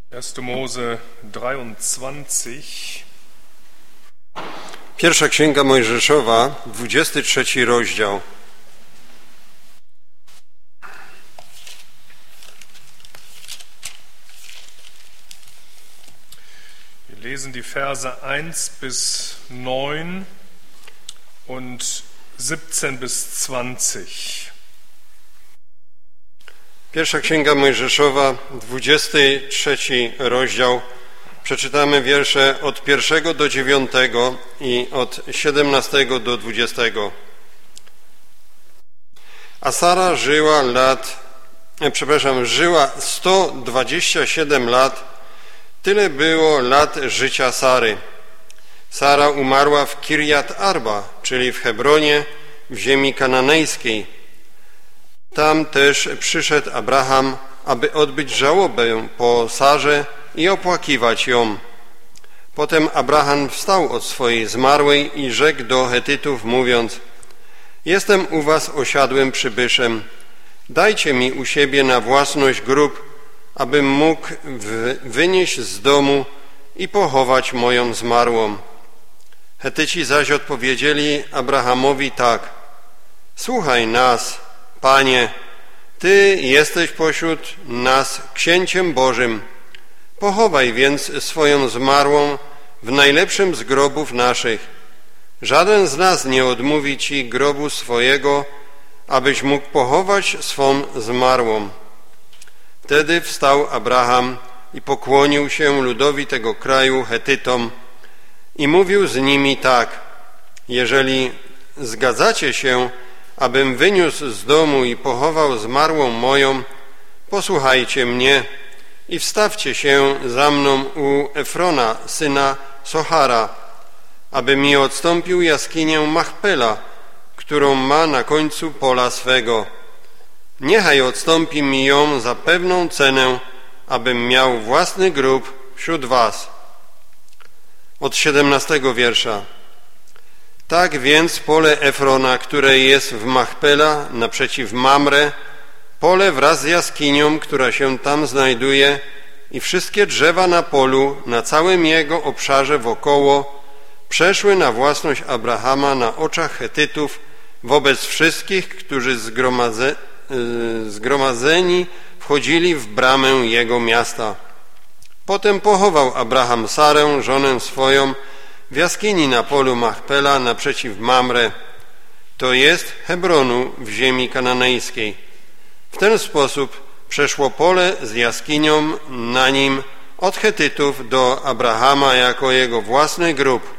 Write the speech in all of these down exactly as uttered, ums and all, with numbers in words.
erster Mose dreiundzwanzig. Pierwsza Księga Mojżeszowa, dwudziesty trzeci rozdział. Wir lesen die Verse eins bis neun und siebzehn bis zwanzig. Pierwsza Księga Mojżeszowa, dwudziesty trzeci rozdział. Przeczytamy wiersze od pierwszego do dziewiątego i od siedemnastego do dwudziestego. A Sara żyła lat, e, przepraszam, żyła sto dwadzieścia siedem lat. Tyle było lat życia Sary. Sara umarła w Kirjat Arba, czyli w Hebronie, w ziemi kananejskiej. Tam też przyszedł Abraham, aby odbyć żałobę po Sarze i opłakiwać ją. Potem Abraham wstał od swojej zmarłej i rzekł do Hetytów, mówiąc: Jestem u was osiadłym przybyszem. Dajcie mi u siebie na własność grób, abym mógł wynieść z domu i pochować moją zmarłą. Hetyci zaś odpowiedzieli Abrahamowi tak: Słuchaj nas, Panie, Ty jesteś pośród nas księciem Bożym. Pochowaj więc swoją zmarłą w najlepszym z grobów naszych. Żaden z nas nie odmówi Ci grobu swojego, abyś mógł pochować swą zmarłą. Wtedy wstał Abraham i pokłonił się ludowi tego kraju, Hetytom, i mówił z nimi tak: Jeżeli zgadzacie się, abym wyniósł z domu i pochował zmarłą moją, posłuchajcie mnie i wstawcie się za mną u Efrona, syna Sohara, aby mi odstąpił jaskinię Machpela, którą ma na końcu pola swego. Niechaj odstąpi mi ją za pewną cenę, abym miał własny grób wśród was. Od siedemnastego wiersza. Tak więc pole Efrona, które jest w Machpela naprzeciw Mamre, pole wraz z jaskinią, która się tam znajduje, i wszystkie drzewa na polu, na całym jego obszarze wokoło, przeszły na własność Abrahama na oczach Hetytów wobec wszystkich, którzy zgromadze, yy, zgromadzeni wchodzili w bramę jego miasta. Potem pochował Abraham Sarę, żonę swoją, w jaskini na polu Machpela naprzeciw Mamre, to jest Hebronu w ziemi kananejskiej. W ten sposób przeszło pole z jaskinią na nim od Hetytów do Abrahama jako jego własny grób.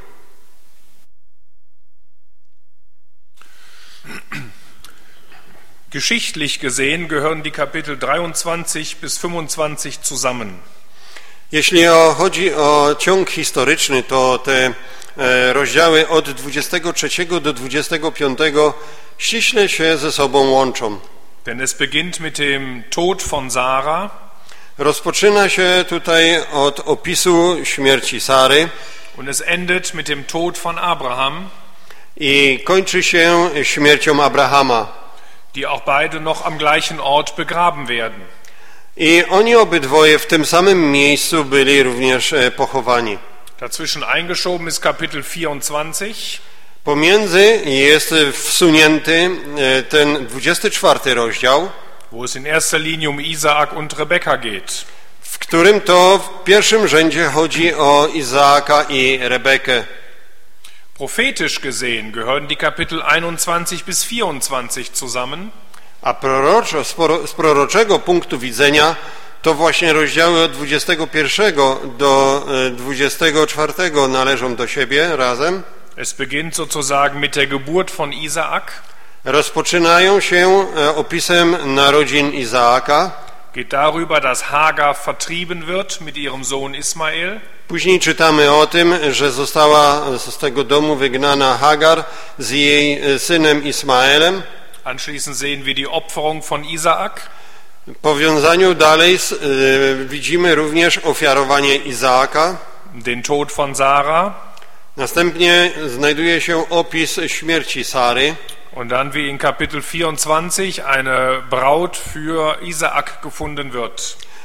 Geschichtlich gesehen gehören die Kapitel dreiundzwanzig bis fünfundzwanzig zusammen. Jeśli chodzi o ciąg historyczny, to te rozdziały od dwudziestego trzeciego do dwudziestego piątego ściśle się ze sobą łączą. Denn es beginnt mit dem Tod von Sarah. Rozpoczyna się tutaj od opisu śmierci Sary. Und es endet mit dem Tod von Abraham. I kończy się śmiercią Abrahama. Die auch beide noch am gleichen Ort begraben werden. I oni obydwoje w tym samym miejscu byli również pochowani. Dazwischen eingeschoben ist Kapitel vierundzwanzig. Pomiędzy jest wsunięty ten dwudziesty czwarty rozdział, wo es in erster Linie um Isaak und Rebekka geht. W którym to w pierwszym rzędzie chodzi o Izaaka i Rebekę. Prophetisch gesehen gehören die Kapitel einundzwanzig bis vierundzwanzig zusammen. A proroczo, z proroczego punktu widzenia to właśnie rozdziały od dwudziestego pierwszego do dwudziestego czwartego należą do siebie razem. Es beginnt sozusagen mit der Geburt von Isaak. Rozpoczynają się opisem narodzin Izaaka. Geht darüber, dass Hagar vertrieben wird mit ihrem Sohn Ismael. Później czytamy o tym, że została z tego domu wygnana Hagar z jej synem Ismaelem. Anschließend sehen wir die Opferung von Isaak. W powiązaniu dalej y, widzimy również ofiarowanie Izaaka. Den Tod von Sarah. Następnie znajduje się opis śmierci Sary. Und dann wie in Kapitel vierundzwanzig eine Braut für Isaak gefunden wird.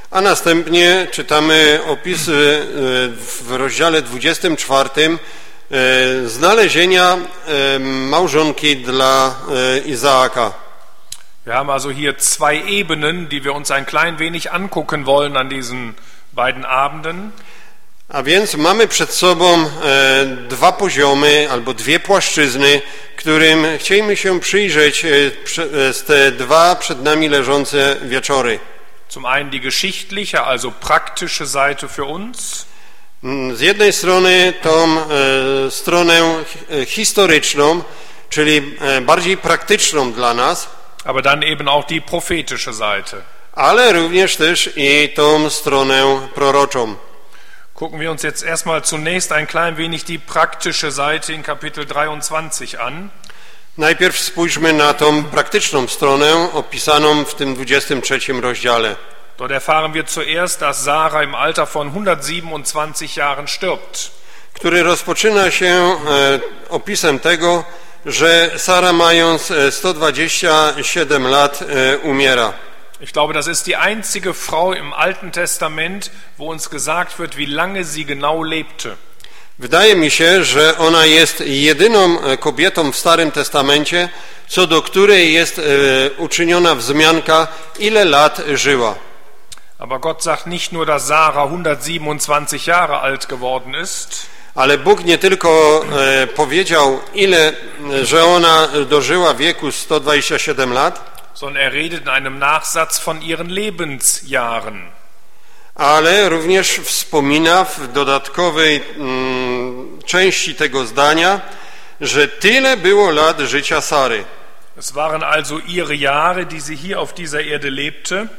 A następnie czytamy opisy w rozdziale dwudziestym czwartym znalezienia małżonki dla Izaaka. Wir haben also hier zwei Ebenen, die wir uns ein klein wenig angucken wollen an diesen beiden Abenden. A więc mamy przed sobą dwa poziomy albo dwie płaszczyzny, którym chcielibyśmy się przyjrzeć z te dwa przed nami leżące wieczory. Zum einen die geschichtliche, also praktische Seite für uns. Z jednej strony tą e, stronę historyczną, czyli e, bardziej praktyczną dla nas, Aber dann eben auch die prophetische Seite. ale również też i tą stronę proroczą. Gucken wir uns jetzt erstmal zunächst ein klein wenig die praktische Seite in Kapitel dreiundzwanzig an. Najpierw spójrzmy na tą praktyczną stronę opisaną w tym dwudziestym trzecim rozdziale. Dort erfahren wir zuerst, dass Sarah im Alter von hundertsiebenundzwanzig Jahren stirbt. Który rozpoczyna się e, opisem tego, że Sara mając sto dwadzieścia siedem lat e, umiera. Ich glaube, das ist die einzige Frau im Alten Testament, wo uns gesagt wird, wie lange sie genau lebte. Wydaje mi się, że ona jest jedyną kobietą w Starym Testamencie, co do której jest e, uczyniona wzmianka, ile lat żyła. Aber Gott sagt nicht nur, dass Sarah hundertsiebenundzwanzig Jahre alt geworden ist, Ale Bóg nie tylko e, powiedział, ile, że ona dożyła wieku sto dwadzieścia siedem lat, sondern er redet in einem Nachsatz von ihren Lebensjahren. ale również wspomina w dodatkowej mm, części tego zdania, że tyle było lat życia Sary. Es waren also ihre Jahre, die sie hier auf dieser Erde lebte. E,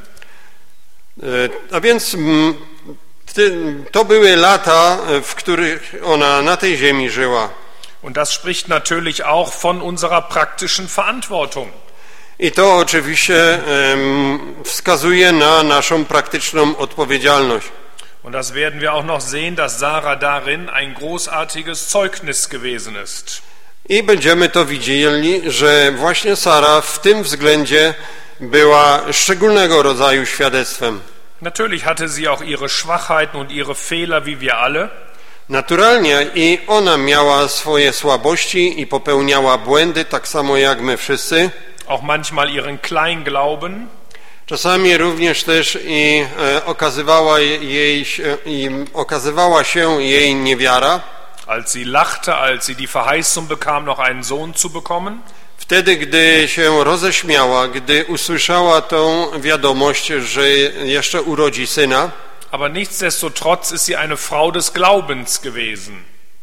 a więc mm, ty, to były lata, w których ona na tej ziemi żyła. Und das spricht natürlich auch von unserer praktischen Verantwortung. I to oczywiście em, wskazuje na naszą praktyczną odpowiedzialność. Und das werden wir auch noch sehen, dass Sarah darin ein großartiges Zeugnis gewesen ist. I będziemy to widzieli, że właśnie Sara w tym względzie była szczególnego rodzaju świadectwem. Natürlich hatte sie auch ihre Schwachheiten und ihre Fehler, wie wir alle. Naturalnie i ona miała swoje słabości i popełniała błędy, tak samo jak my wszyscy. Auch manchmal ihren Kleinglauben. Czasami również też i e, okazywała, jej, i okazywała się jej niewiara. Als sie lachte, als sie die Verheißung bekam, noch einen Sohn zu bekommen. Wtedy, gdy się roześmiała, gdy usłyszała tą wiadomość, że jeszcze urodzi syna. Aber nichtsdestotrotz ist sie eine Frau des Glaubens gewesen.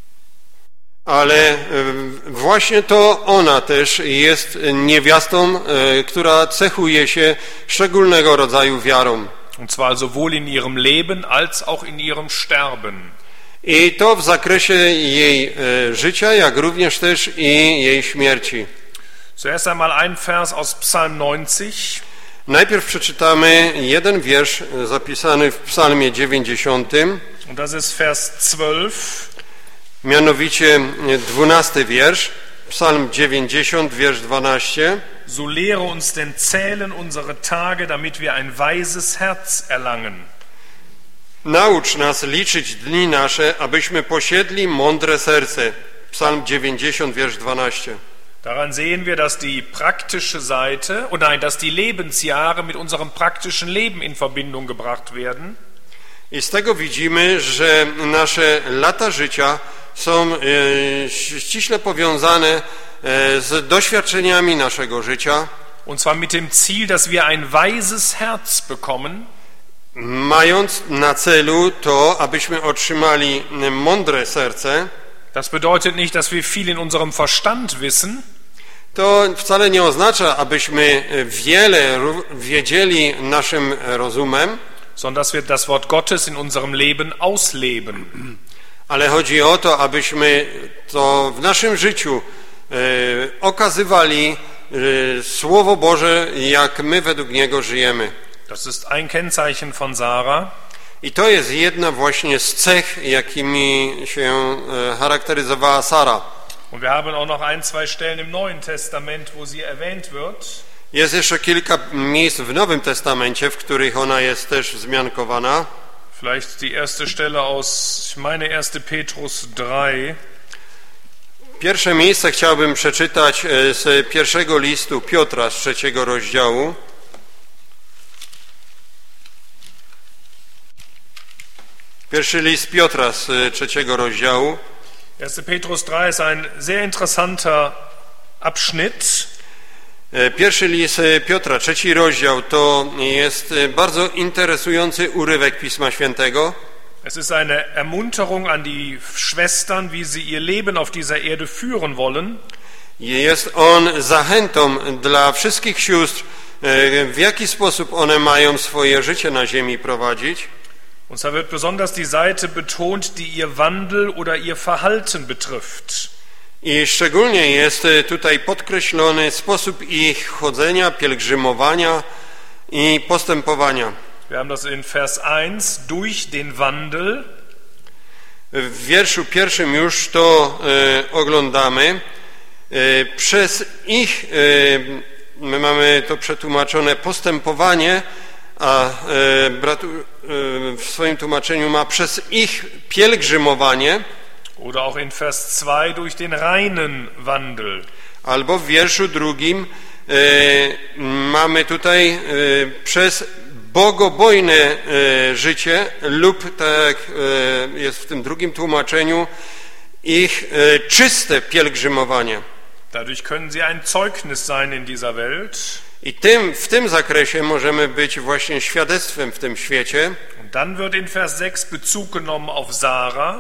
Ale właśnie to ona też jest niewiastą, która cechuje się szczególnego rodzaju wiarą. Und zwar sowohl in ihrem Leben als auch in ihrem Sterben. I to w zakresie jej życia, jak również też i jej śmierci. Zuerst einmal ein Vers aus Psalm neunzig. Najpierw przeczytamy jeden wiersz zapisany w Psalmie dziewięćdziesiątym. Und das ist Vers zwölf. Mianowicie dwunasty wiersz, Psalm dziewięćdziesiąty, wiersz dwanaście. So lehre uns denn zählen unsere Tage, damit wir ein weises Herz erlangen. Naucz nas liczyć dni nasze, abyśmy posiedli mądre serce. Psalm dziewięćdziesiąty, wiersz dwanaście. Daran sehen wir, dass die praktische Seite, oder nein, dass die Lebensjahre mit unserem praktischen Leben in Verbindung gebracht werden. I z tego widzimy, że nasze lata życia są e, ściśle powiązane e, z doświadczeniami naszego życia. Und zwar mit dem Ziel, dass wir ein weises Herz bekommen. Mając na celu to, abyśmy otrzymali mądre serce. Das bedeutet nicht, dass wir viel in unserem Verstand wissen. To wcale nie oznacza, abyśmy wiele wiedzieli naszym rozumem, sondern dass wir das Wort Gottes in unserem Leben ausleben. Ale chodzi o to, abyśmy to w naszym życiu e, okazywali e, Słowo Boże, jak my według niego żyjemy. Das ist ein Kennzeichen von Sarah. I to jest jedna właśnie z cech, jakimi się e, charakteryzowała Sara. Und wir haben auch noch ein, zwei Stellen im Neuen Testament, wo sie erwähnt wird. Jest jeszcze kilka miejsc w Nowym Testamencie, w których ona jest też wzmiankowana. Vielleicht die erste Stelle aus, ich meine erster Petrus drei. Pierwsze miejsce chciałbym przeczytać z pierwszego listu Piotra, z trzeciego rozdziału. Pierwszy list Piotra z trzeciego rozdziału. erster Petrus drei ist ein sehr interessanter Abschnitt. Pierwszy list Piotra, trzeci rozdział, to jest bardzo interesujący urywek Pisma Świętego. Es ist eine Ermunterung an die Schwestern, wie sie ihr Leben auf dieser Erde führen wollen. Jest on zachętą dla wszystkich sióstr, w jaki sposób one mają swoje życie na ziemi prowadzić. Und zwar wird besonders die Seite betont, die ihr Wandel oder ihr Verhalten betrifft. I szczególnie jest tutaj podkreślony sposób ich chodzenia, pielgrzymowania i postępowania. Wir haben das in Vers eins, durch den Wandel. W wierszu pierwszym już to e, oglądamy. E, przez ich, e, my mamy to przetłumaczone postępowanie, a e, brat e, w swoim tłumaczeniu ma przez ich pielgrzymowanie. Oder auch in Vers zwei, durch den reinen Wandel. Albo w wierszu drugim e, mamy tutaj e, przez bogobojne e, życie lub, tak jak e, jest w tym drugim tłumaczeniu, ich e, czyste pielgrzymowanie. Dadurch können sie ein Zeugnis sein in dieser Welt. I tym, w tym zakresie możemy być właśnie świadectwem w tym świecie. Und dann wird in Vers sechs Bezug genommen auf Sarah.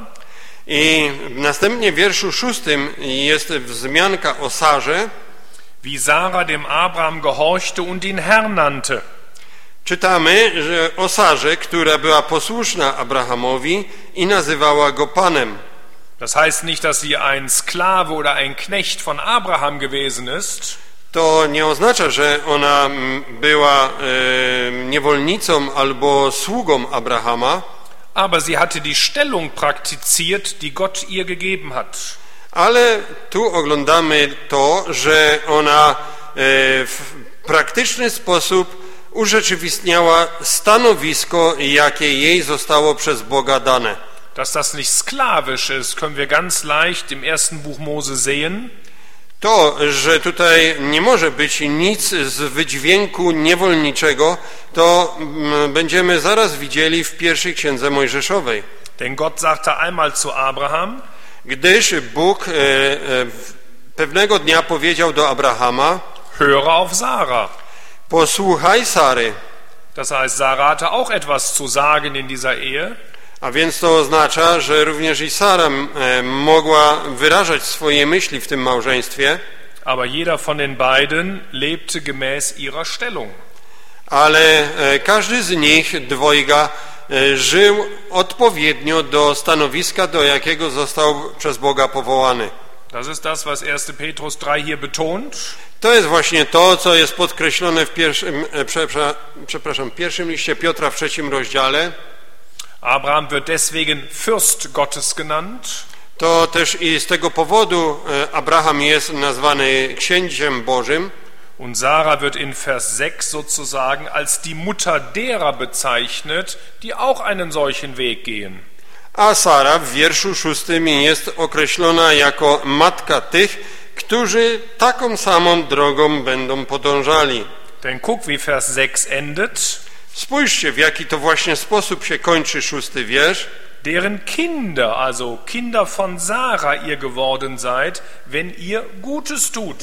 I następnie w wierszu szóstym jest wzmianka o Sarze. Wie Sarah dem Abraham gehorchte und ihn Herr nannte. Czytamy, że o Sarze, która była posłuszna Abrahamowi i nazywała go Panem. Das heißt nicht, dass sie ein Sklave oder ein Knecht von Abraham gewesen ist. To nie oznacza, że ona była e, niewolnicą albo sługą Abrahama. Aber sie hatte die Stellung praktiziert, die Gott ihr gegeben hat. Ale tu oglądamy to, że ona e, w praktyczny sposób urzeczywistniała stanowisko, jakie jej zostało przez Boga dane. Dass das nicht sklavisch ist, können wir ganz leicht im ersten Buch Mose sehen. To, że tutaj nie może być nic z wydźwięku niewolniczego, to będziemy zaraz widzieli w pierwszej księdze Mojżeszowej. Denn Gott sagte einmal zu Abraham, Gdyż Bóg e, e, pewnego dnia powiedział do Abrahama: höre auf Sarah. Posłuchaj Sary. Das heißt, Sarah hatte auch etwas zu sagen in dieser Ehe. A więc to oznacza, że również i Sara e, mogła wyrażać swoje myśli w tym małżeństwie. Aber jeder von den beiden lebte gemäß ihrer Stellung. Ale e, każdy z nich, dwojga, e, żył odpowiednio do stanowiska, do jakiego został przez Boga powołany. Das ist das, was erster Petrus drei hier betont. To jest właśnie to, co jest podkreślone w pierwszym, e, prze, prze, przepraszam, pierwszym liście Piotra w trzecim rozdziale. Abraham wird deswegen Fürst Gottes genannt. To też i z tego powodu Abraham jest nazwany księciem Bożym. Und Sarah wird in Vers sechs sozusagen als die Mutter derer bezeichnet, die auch einen solchen Weg gehen. A Sara w wierszu szóstym jest określona jako matka tych, którzy taką samą drogą będą podążali. Denn guck, wie Vers sechs endet. Spójrzcie, w jaki to właśnie sposób się kończy szósty wiersz. Deren Kinder, also Kinder von Sarah ihr geworden seid, wenn ihr Gutes tut.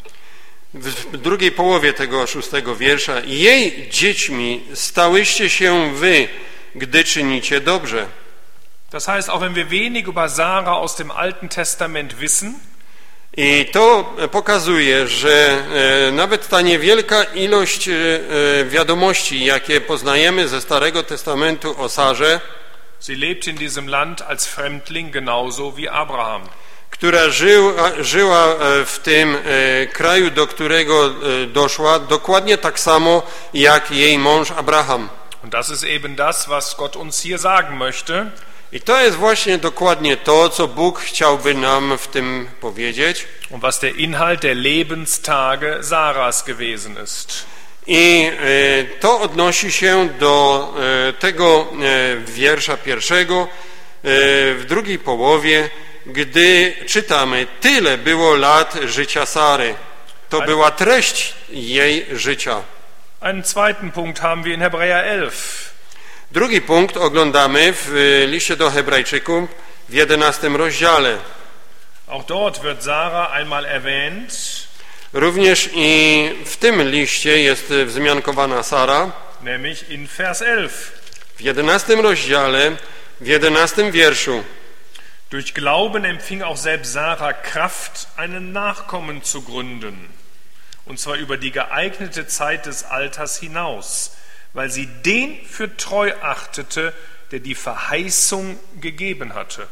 W drugiej połowie tego szóstego wiersza: jej dziećmi stałyście się wy, gdy czynicie dobrze. Das heißt, auch wenn wir wenig über Sarah aus dem Alten Testament wissen, i to pokazuje, że e, nawet ta niewielka ilość e, wiadomości, jakie poznajemy ze Starego Testamentu o Sarze, sie lebt in diesem Land als Fremdling genauso wie Abraham. która żyła, żyła w tym e, kraju, do którego e, doszła, dokładnie tak samo jak jej mąż Abraham. Und das ist eben das, was Gott uns hier sagen möchte. I to jest właśnie dokładnie to, co Bóg chciałby nam w tym powiedzieć. Und was der Inhalt der Lebenstage Saras gewesen ist. I e, to odnosi się do e, tego e, wiersza pierwszego e, w drugiej połowie, gdy czytamy: tyle było lat życia Sary. To była treść jej życia. Einen zweiten Punkt haben wir in Hebräer elf. Drugi punkt oglądamy w liście do Hebrajczyków w jedenastym rozdziale. Auch dort wird Sarah einmal erwähnt. Również i w tym liście jest wzmiankowana Sara. Nämlich in Vers elf. W jedenastym rozdziale, w jedenastym wierszu. Durch Glauben empfing auch selbst Sarah Kraft, einen Nachkommen zu gründen. Und zwar über die geeignete Zeit des Alters hinaus, weil sie den für treu achtete, der die Verheißung gegeben hatte.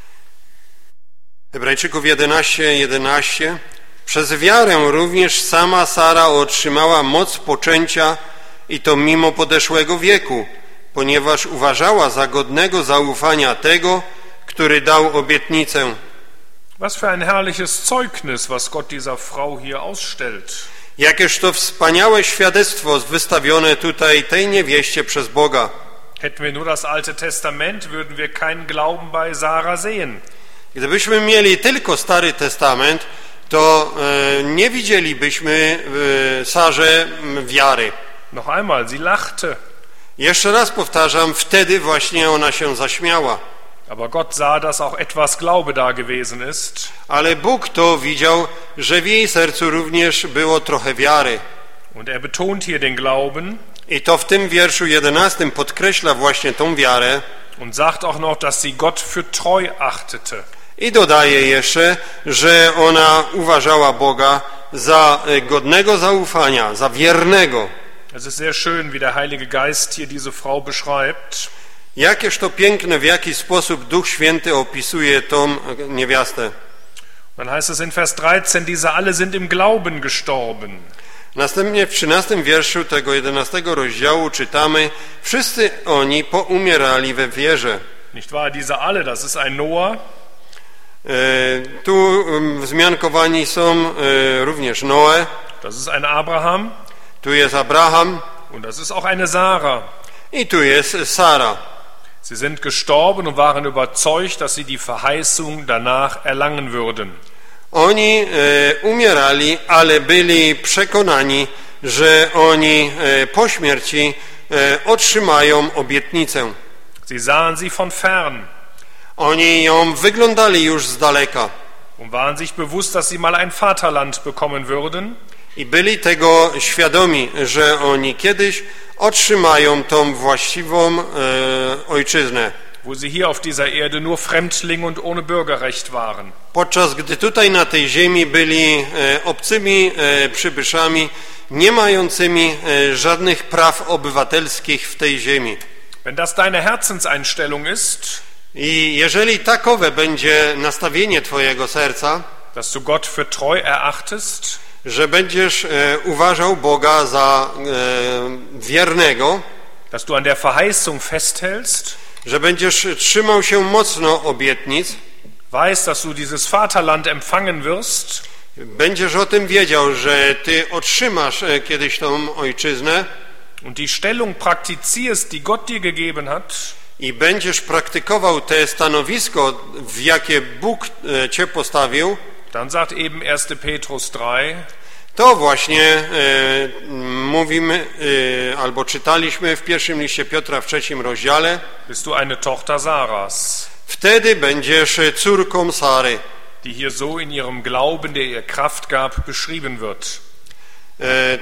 Hebrajczyków jedenaście, jedenaście. Przez wiarę również sama Sara otrzymała moc poczęcia i to mimo podeszłego wieku, ponieważ uważała za godnego zaufania tego, który dał obietnicę. Was für ein herrliches Zeugnis, was Gott dieser Frau hier ausstellt. Jakież to wspaniałe świadectwo wystawione tutaj tej niewieście przez Boga. Hätten wir nur das Alte Testament, würden wir keinen Glauben bei Sarah sehen. Gdybyśmy mieli tylko Stary Testament, to e, nie widzielibyśmy w Sarze wiary. Noch einmal, sie lachte. Jeszcze raz powtarzam, wtedy właśnie ona się zaśmiała. Aber Gott sah, dass auch etwas Glaube da gewesen ist. Ale Bóg to widział, że w jej sercu również było trochę wiary. Und er betont hier den Glauben. I to w tym wierszu jedenastym podkreśla właśnie tą wiarę. Und sagt auch noch, dass sie Gott für treu achtete. I dodaje jeszcze, że ona uważała Boga za godnego zaufania, za wiernego. Es ist sehr schön, wie der Heilige Geist hier diese Frau beschreibt. Jakież to piękne, w jaki sposób Duch Święty opisuje tą niewiastę. Dann heißt es in Vers dreizehn, diese alle sind im Glauben gestorben. Następnie w trzynastym wierszu tego jedenastego rozdziału czytamy: wszyscy oni poumierali we wierze. Nicht wahr? Diese alle, das ist ein Noah. E, tu wzmiankowani są e, również Noe. Das ist ein Abraham. Tu jest Abraham. Und das ist auch eine Sarah. I tu jest Sara. Sie sind gestorben und waren überzeugt, dass sie die Verheißung danach erlangen würden. Oni e, umierali, ale byli przekonani, że oni e, po śmierci e, otrzymają obietnicę. Sie sahen sie von fern. Oni ją wyglądali już z daleka. Und waren sich bewusst, dass sie mal ein Vaterland bekommen würden. I byli tego świadomi, że oni kiedyś otrzymają tą właściwą e, ojczyznę. Wo sie hier auf dieser Erde nur Fremdlinge und ohne Bürgerrecht waren. Podczas gdy tutaj na tej ziemi byli e, obcymi e, przybyszami, nie mającymi e, żadnych praw obywatelskich w tej ziemi. Wenn das deine Herzenseinstellung ist, I jeżeli takowe będzie nastawienie twojego serca, dass du Gott für treu erachtest, że będziesz e, uważał Boga za e, wiernego, dass du an der Verheißung festhältst, że będziesz trzymał się mocno obietnic, weißt, dass du dieses Vaterland empfangen wirst, będziesz o tym wiedział, że ty otrzymasz e, kiedyś tą ojczyznę und die Stellung praktizierst, die Gott dir gegeben hat, i będziesz praktykował te stanowisko, w jakie Bóg e, cię postawił, dann sagt eben erster Petrus drei, to właśnie e, mówimy, e, albo czytaliśmy w pierwszym liście Piotra w trzecim rozdziale, bist du eine Tochter Sarahs, wtedy będziesz córką Sary, die hier so in ihrem Glauben, der ihr Kraft gab, beschrieben wird. e, e,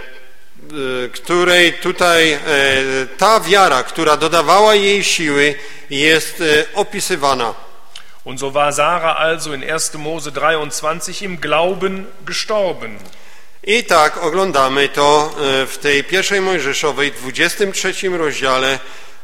której tutaj e, ta wiara, która dodawała jej siły, jest e, opisywana. Und so war Sarah also in erster Mose dreiundzwanzig im Glauben gestorben. I tak oglądamy to w tej pierwszej Mojżeszowej, dwudziestym trzecim rozdziale.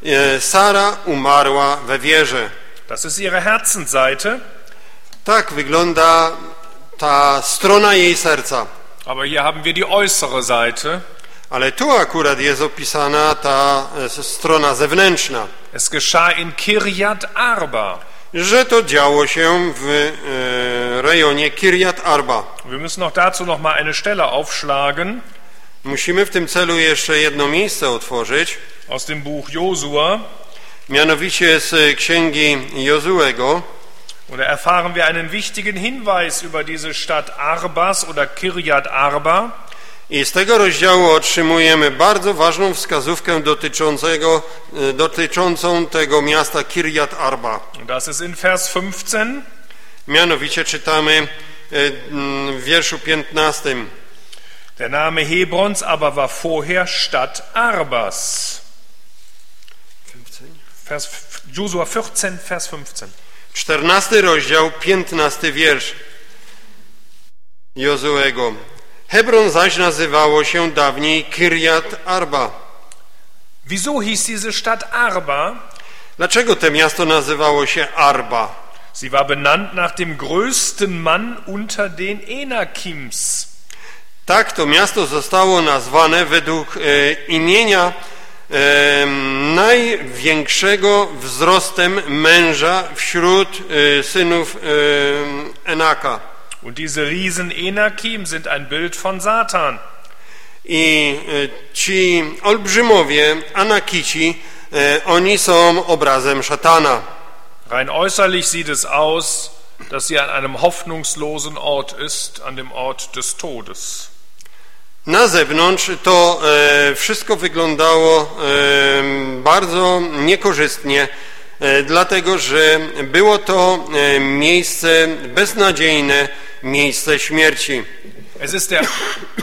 Sara umarła we wierze. Das ist ihre Herzensseite. Tak wygląda ta strona jej serca. Aber hier haben wir die äußere Seite. Ale tu akurat jest opisana ta strona zewnętrzna. Es geschah in Kirjat Arba. Że to działo się w e, rejonie Kirjat Arba. Wir müssen noch dazu noch mal eine Stelle aufschlagen. Musimy w tym celu jeszcze jedno miejsce otworzyć. Aus dem Buch Josua. Mianowicie z księgi Jozuego. Und da erfahren wir einen wichtigen Hinweis über diese Stadt Arbas oder Kirjat Arba. I z tego rozdziału otrzymujemy bardzo ważną wskazówkę dotyczącego, dotyczącą tego miasta Kirjat Arba. Das ist in Vers fünfzehn. Mianowicie czytamy w wierszu piętnastym. Der Name Hebrons aber war vorher Stadt Arbas. Vers, Josua vierzehn, Vers fünfzehn. czternasty rozdział, piętnasty wiersz Jozuego. Hebron zaś nazywało się dawniej Kirjat Arba. Wieso hieß diese Stadt Arba? Dlaczego to miasto nazywało się Arba? Sie war benannt nach dem größten Mann unter den Enakims. Tak, to miasto zostało nazwane według e, imienia e, największego wzrostem męża wśród e, synów e, Enaka. Und diese Riesen Enakim sind ein Bild von Satan. I e, ci olbrzymowie, Anakici, e, oni są obrazem szatana. Rein äußerlich sieht es aus, dass sie an einem hoffnungslosen Ort ist, an dem Ort des Todes. Na zewnątrz to e, wszystko wyglądało e, bardzo niekorzystnie, e, dlatego że było to e, miejsce beznadziejne, miejsce śmierci. Es ist der,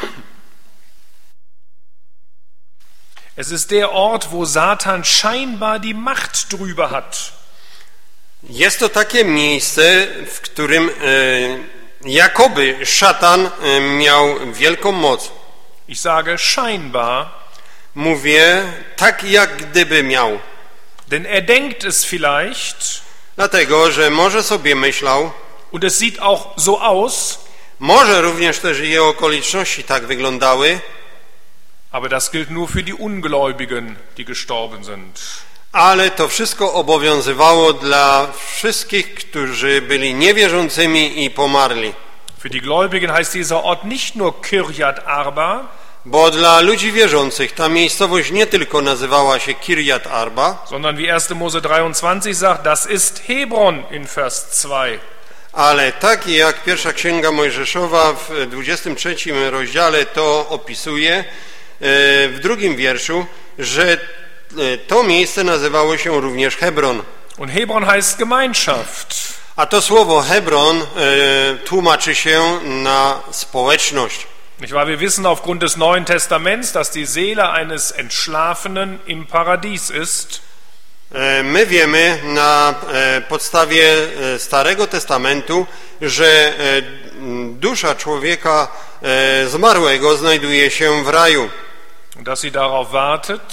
es ist der Ort, wo Satan scheinbar die Macht drüber hat. Jest to takie miejsce, w którym e, jakoby szatan e, miał wielką moc. Ich sage scheinbar. Mówię tak, jak gdyby miał. Denn er denkt es vielleicht. Dlatego, że może sobie myślał. Und es sieht auch so aus. Może również też jego okoliczności tak wyglądały. Aber das gilt nur für die Ungläubigen, die gestorben sind. Ale to wszystko obowiązywało dla wszystkich, którzy byli niewierzącymi i pomarli. Für die Gläubigen heißt dieser Ort nicht nur Kirjat Arba, Bo dla ludzi wierzących ta miejscowość nie tylko nazywała się Kirjat Arba, sondern wie erster Mose dreiundzwanzig sagt, das ist Hebron in Vers zwei. ale tak jak pierwsza księga Mojżeszowa w dwudziestym trzecim rozdziale to opisuje, w drugim wierszu, że to miejsce nazywało się również Hebron. Und Hebron heißt Gemeinschaft. A to słowo Hebron e, tłumaczy się na społeczność. Nicht wahr? Wir wissen aufgrund des Neuen Testaments, dass die Seele eines Entschlafenen im Paradies ist. E, my wiemy na e, podstawie e, Starego Testamentu, że e, dusza człowieka e, zmarłego znajduje się w raju. Und dass sie darauf wartet,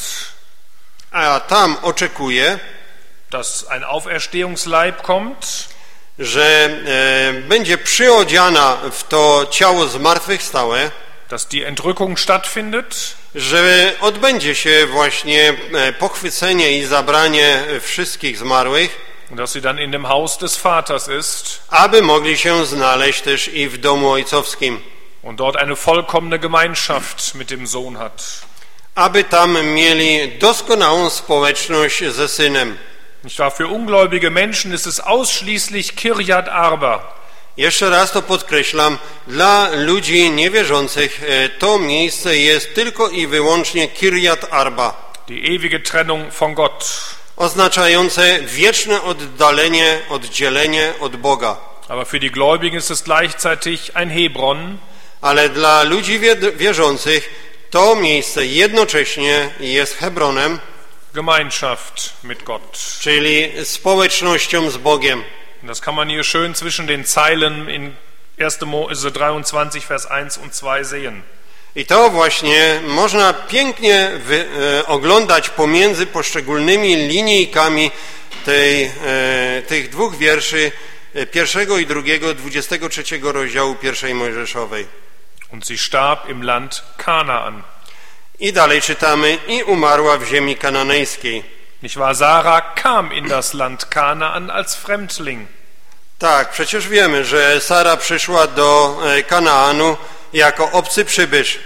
A tam oczekuje, dass ein Auferstehungsleib kommt, że e, będzie przyodziana w to ciało zmartwychwstałe, dass die Entrückung stattfindet, że odbędzie się właśnie e, pochwycenie i zabranie wszystkich zmarłych, und dass sie dann in dem Haus des Vaters ist aby mogli się znaleźć też i w domu ojcowskim, und dort eine vollkommene Gemeinschaft mit dem Sohn hat. aby tam mieli doskonałą społeczność ze Synem. Nicht wahr? Für ungläubige Menschen ist es ausschließlich Kirjat Arba. Jeszcze raz to podkreślam, dla ludzi niewierzących to miejsce jest tylko i wyłącznie Kirjat Arba, Die ewige Trennung von Gott. oznaczające wieczne oddalenie, oddzielenie od Boga. Aber für die Gläubigen ist es gleichzeitig ein Hebron, Ale dla ludzi wierzących to miejsce jednocześnie jest Hebronem, Gemeinschaft mit Gott. czyli społecznością z Bogiem. Das kann man hier schön zwischen den Zeilen in erster Mose dreiundzwanzig, Vers eins und zwei sehen. I to właśnie można pięknie wy, e, oglądać pomiędzy poszczególnymi linijkami tej, e, tych dwóch wierszy, e, pierwszego i drugiego, dwudziestego trzeciego rozdziału pierwszej Mojżeszowej. Und sie starb im Land Kanaan. I dalej czytamy, i umarła w ziemi kananejskiej. Nicht wahr? Sarah kam in das Land Kanaan als Fremdling. Tak, przecież wiemy, że Sara przyszła do Kanaanu jako obcy przybysz.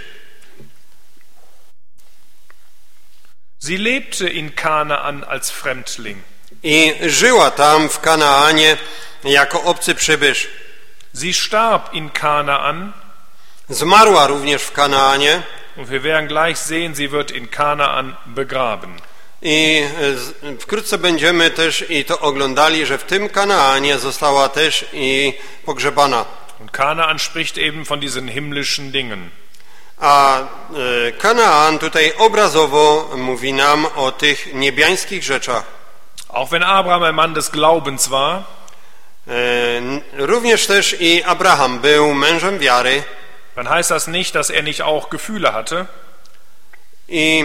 Sie lebte in Kanaan als Fremdling. I żyła tam w Kanaanie jako obcy przybysz. Sie starb in Kanaan. Zmarła również w Kanaanie. Und wir werden gleich sehen, sie wird in Kanaan begraben. I wkrótce będziemy też i to oglądali, że w tym Kanaanie została też i pogrzebana. Und Kanaan spricht eben von diesen himmlischen Dingen. A Kanaan tutaj obrazowo mówi nam o tych niebiańskich rzeczach. Auch wenn Abraham ein Mann des Glaubens war, również też i Abraham był mężem wiary. dann heißt das nicht, dass er nicht auch Gefühle hatte. I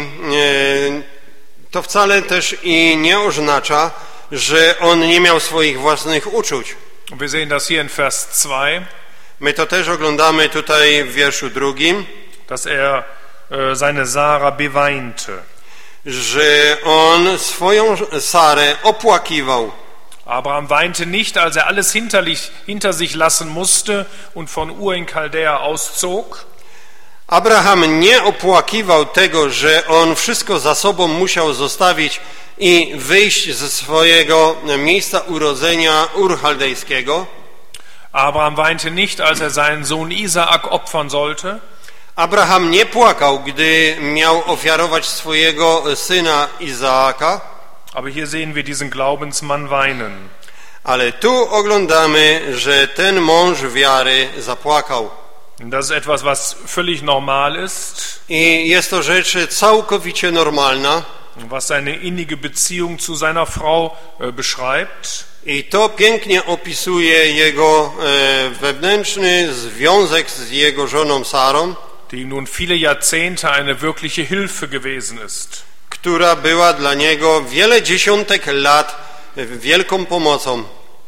to wcale też i nie oznacza, że on nie miał swoich własnych uczuć. Und wir sehen das hier in Vers zwei. My to też oglądamy tutaj w wierszu drugim, dass er äh, seine Sarah beweinte. Że on swoją Sarę opłakiwał. Abraham weinte nicht, als er alles hinterlich, hinter sich lassen musste und von Ur in Chaldea auszog. Abraham nie opłakiwał tego, że on wszystko za sobą musiał zostawić i wyjść ze swojego miejsca urodzenia Ur Chaldejskiego. Abraham weinte nicht, als er seinen Sohn Isaak opfern sollte. Abraham nie płakał, gdy miał ofiarować swojego syna Izaaka. Aber hier sehen wir diesen Glaubensmann weinen. Ale tu oglądamy, że ten mąż wiary zapłakał. Das ist etwas, was völlig normal ist. I jest to rzecz całkowicie normalna. Was seine innige Beziehung zu seiner Frau äh, beschreibt. I to pięknie opisuje jego e, wewnętrzny związek z jego żoną Sarą, die ihm nun viele Jahrzehnte eine wirkliche Hilfe gewesen ist. która była dla niego wiele dziesiątek lat wielką pomocą.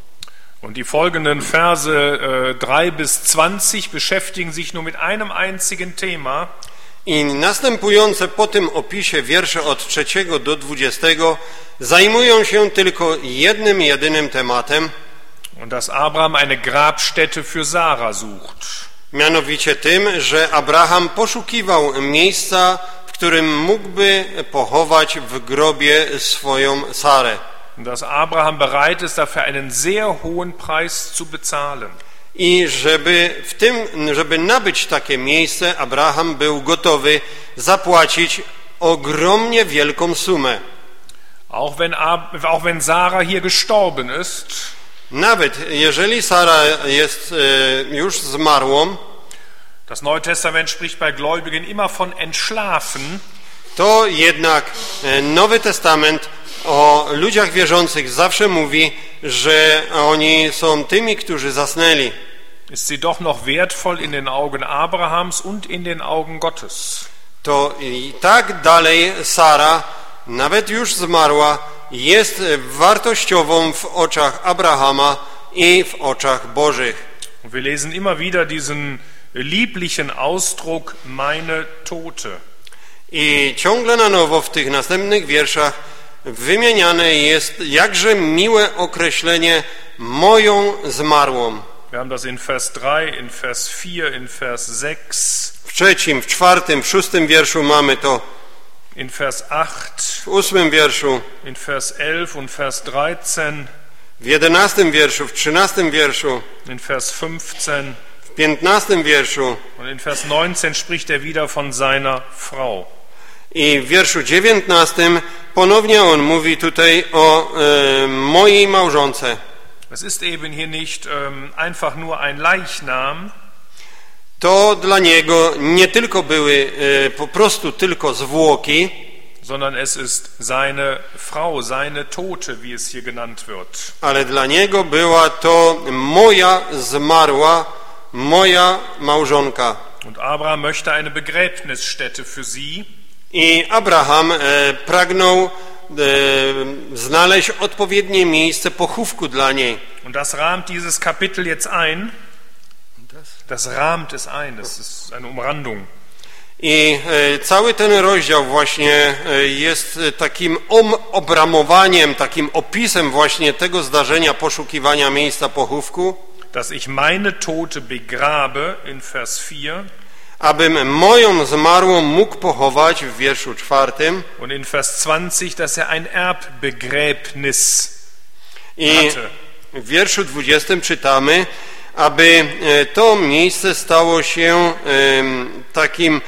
Und die folgenden Verse äh, drei bis zwanzig beschäftigen sich nur mit einem einzigen Thema. I następujące po tym opisie wiersze od trzeciego do dwudziestego zajmują się tylko jednym, jedynym tematem. Und dass Abraham eine Grabstätte für Sarah sucht. Mianowicie tym, że Abraham poszukiwał miejsca, w którym mógłby pochować w grobie swoją Sarę. Und dass Abraham bereit ist, dafür einen sehr hohen Preis zu bezahlen. I żeby w tym, żeby nabyć takie miejsce, Abraham był gotowy zapłacić ogromnie wielką sumę. Auch wenn, auch wenn Sarah hier gestorben ist, nawet jeżeli Sara jest e, już zmarłą, das Neue Testament spricht bei Gläubigen immer von entschlafen, to jednak e, Nowy Testament o ludziach wierzących zawsze mówi, że oni są tymi, którzy zasnęli. Ist sie doch noch wertvoll in den Augen Abrahams und in den Augen Gottes. To i tak dalej Sara, nawet już zmarła, jest wartościową w oczach Abrahama i w oczach Bożych. Wir lesen immer wieder diesen lieblichen Ausdruck, meine Tote. I ciągle na nowo w tych następnych wierszach wymieniane jest jakże miłe określenie moją zmarłą. Wir haben das in Vers drei, in Vers vier, in Vers sechs. W trzecim, w czwartym, w szóstym wierszu mamy to. In Vers acht. W ósmym wierszu. In Vers elf und Vers dreizehn. W jedenastym wierszu, w trzynastym wierszu. In Vers fünfzehn. W piętnastym wierszu. Und in Vers neunzehn spricht er wieder von seiner Frau. I w wierszu dziewiętnastym ponownie on mówi tutaj o e, mojej małżonce. Es ist eben hier nicht ähm, einfach nur ein Leichnam. To dla niego nie tylko były e, po prostu tylko zwłoki, sondern es ist seine Frau, seine Tote, wie es hier genannt wird. Ale dla niego była to moja zmarła, moja małżonka. Und Abraham möchte eine Begräbnisstätte für sie. I Abraham e, pragnął e, znaleźć odpowiednie miejsce pochówku dla niej. Und das rahmt dieses Kapitel jetzt ein. Das rahmt es ein, das ist eine Umrandung. I cały ten rozdział właśnie jest takim obramowaniem, takim opisem właśnie tego zdarzenia poszukiwania miejsca pochówku. Dass ich meine Tote begrabe in Vers vier. Abym moją zmarłą mógł pochować w wierszu czwartym. Und in Vers zwanzig, dass er ein Erbbegräbnis I hatte. w wierszu dwudziestym czytamy, aby to miejsce stało się takim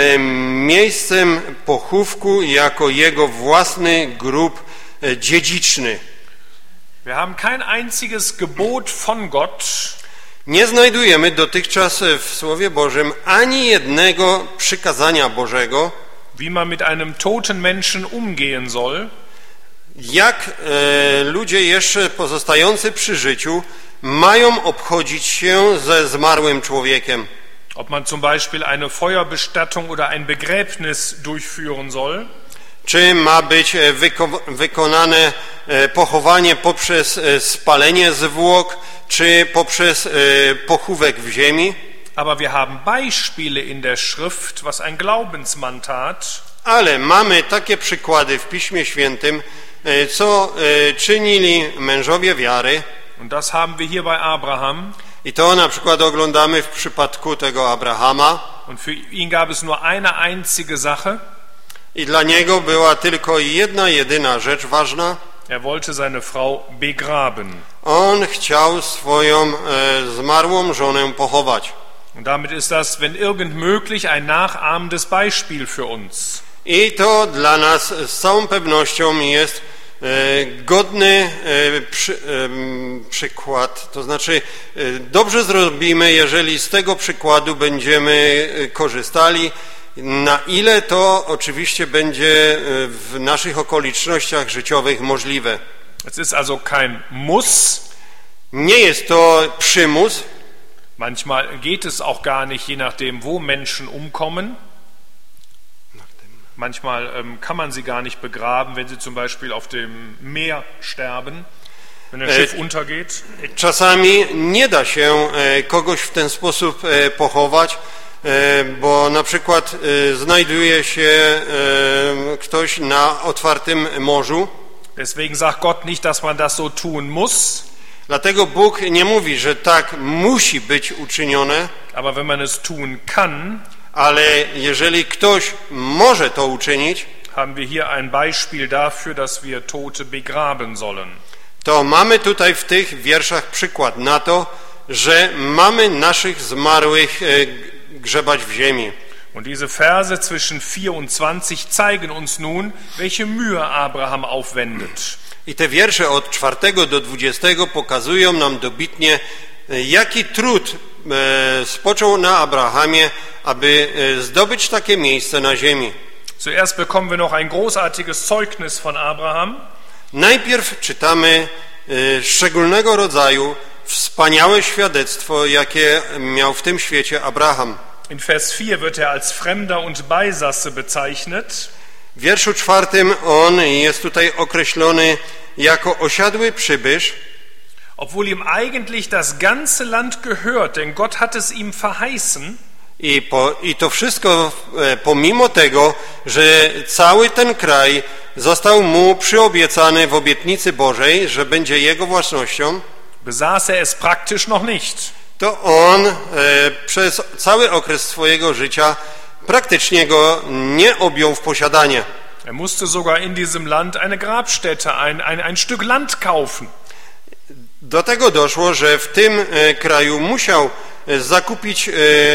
miejscem pochówku jako jego własny grób dziedziczny. Wir haben kein einziges Gebot von Gott, Nie znajdujemy dotychczas w Słowie Bożym ani jednego przykazania Bożego, wie man mit einem toten Menschen umgehen soll, jak e, ludzie jeszcze pozostający przy życiu mają obchodzić się ze zmarłym człowiekiem. ob man zum Beispiel eine Feuerbestattung oder ein Begräbnis durchführen soll, Czy ma być wyko- wykonane e, pochowanie poprzez e, spalenie zwłok, czy poprzez e, pochówek w ziemi? aber wir haben Beispiele in der Schrift, was ein Glaubensmann tat, Ale mamy takie przykłady w Piśmie Świętym, e, co e, czynili mężowie wiary. und das haben wir hier bei Abraham, I to na przykład oglądamy w przypadku tego Abrahama. und für ihn gab es nur eine einzige Sache, I dla niego była tylko jedna, jedyna rzecz ważna. er wollte seine Frau begraben. On chciał swoją e, zmarłą żonę pochować. Und damit ist das, wenn irgend möglich, ein nachahmendes Beispiel für uns. I to dla nas z całą pewnością jest e, godny e, przy, e, przykład. To znaczy e, dobrze zrobimy, jeżeli z tego przykładu będziemy e, korzystali, na ile to oczywiście będzie w naszych okolicznościach życiowych możliwe. Es ist also kein Muss. Nie jest to przymus. Manchmal geht es auch gar nicht, je nachdem, wo Menschen umkommen. Manchmal ähm, kann man sie gar nicht begraben, wenn sie zum Beispiel auf dem Meer sterben, wenn das Schiff untergeht. Czasami nie da się e, kogoś w ten sposób e, pochować, e, bo na przykład e, znajduje się e, ktoś na otwartym morzu. Deswegen sagt Gott nicht, dass man das so tun muss. Dlatego Bóg nie mówi, że tak musi być uczynione, Aber wenn man es tun kann, ale jeżeli ktoś może to uczynić, haben wir hier ein Beispiel dafür, dass wir Tote begraben sollen. to mamy tutaj w tych wierszach przykład na to, że mamy naszych zmarłych e, grzebać w ziemi. Und diese Verse zwischen vier und zwanzig zeigen uns nun, welche Mühe Abraham aufwendet. I te wiersze od czwartego do dwudziestego pokazują nam dobitnie, jaki trud e, spoczął na Abrahamie, aby e, zdobyć takie miejsce na ziemi. Zuerst bekommen wir noch ein großartiges Zeugnis von Abraham. Najpierw czytamy e, szczególnego rodzaju wspaniałe świadectwo, jakie miał w tym świecie Abraham. In Vers vier wird er als Fremder und Beisasse bezeichnet. W wierszu czwartym on jest tutaj określony jako osiadły przybysz, Obwohl ihm eigentlich das ganze Land gehört, denn Gott hat es ihm verheißen. i, po, i to wszystko e, pomimo tego, że cały ten kraj został mu przyobiecany w obietnicy Bożej, że będzie jego własnością, Besaß er es praktisch noch nicht. to on e, przez cały okres swojego życia praktycznie go nie objął w posiadanie. Er musste sogar in diesem Land eine Grabstätte, ein, ein, ein Stück Land kaufen. Do tego doszło, że w tym e, kraju musiał e, zakupić e,